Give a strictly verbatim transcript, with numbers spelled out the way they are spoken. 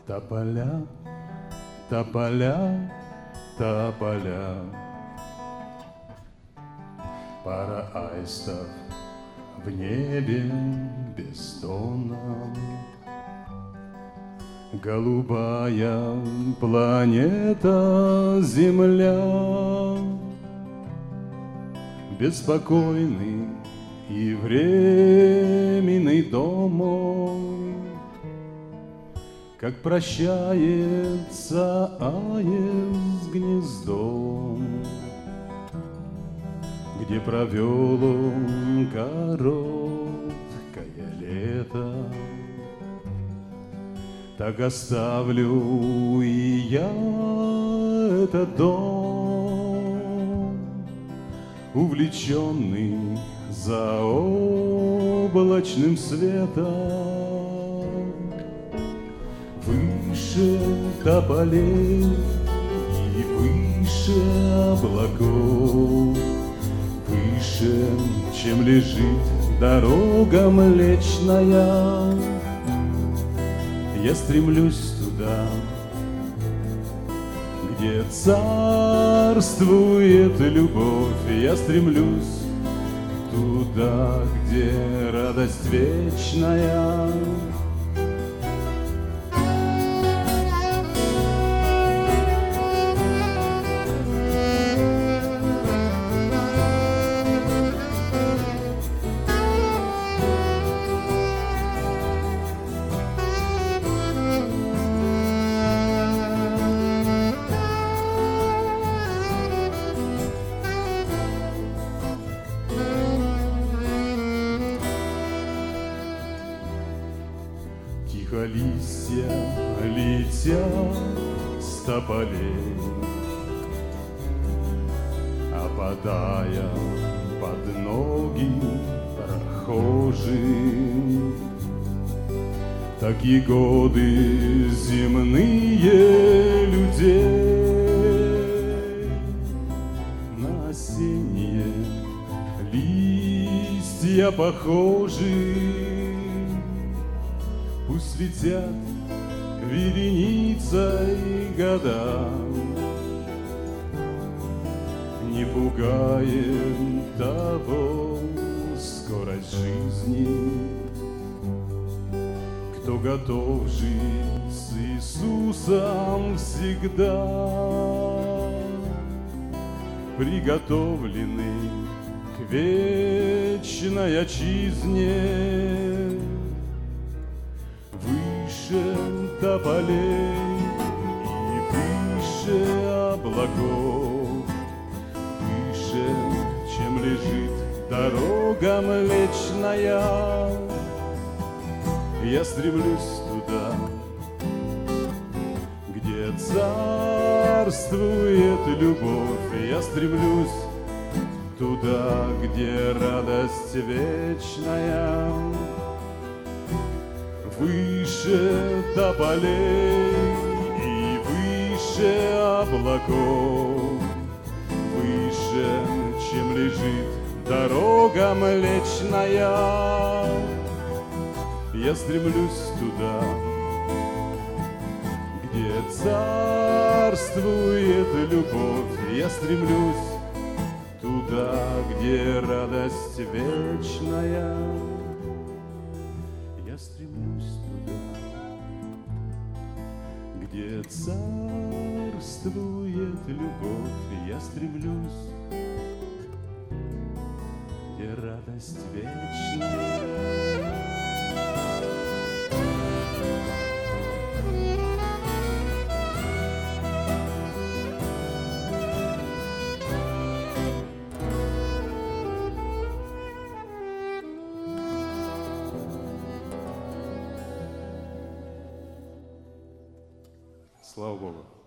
Тополя, тополя, тополя. Пара аистов в небе бестонном. Голубая планета Земля, беспокойный и временный дом мой, как прощается аист с гнездом, где провел он короткое лето. Так оставлю и я этот дом, увлеченный заоблачным светом. Выше тополей и выше облаков, выше, чем лежит дорога Млечная, я стремлюсь туда, где царствует любовь. Я стремлюсь туда, где радость вечная. Тихо листья летят с тополей, опадая под ноги прохожим. Такие годы земные людей на осенние листья похожи. Пусть летят вереницей года, не пугаем того скорость жизни, кто готов жить с Иисусом всегда, приготовленный к вечной отчизне. Выше тополей и выше облаков, выше, чем лежит дорога Млечная, я стремлюсь туда, где царствует любовь. Я стремлюсь туда, где радость вечная. Выше тополей и выше облаков, выше, чем лежит дорога Млечная, я стремлюсь туда, где царствует любовь. Я стремлюсь туда, где радость вечная. Я стремлюсь туда, где царствует любовь. Я стремлюсь, где радость вечная. Слава Богу.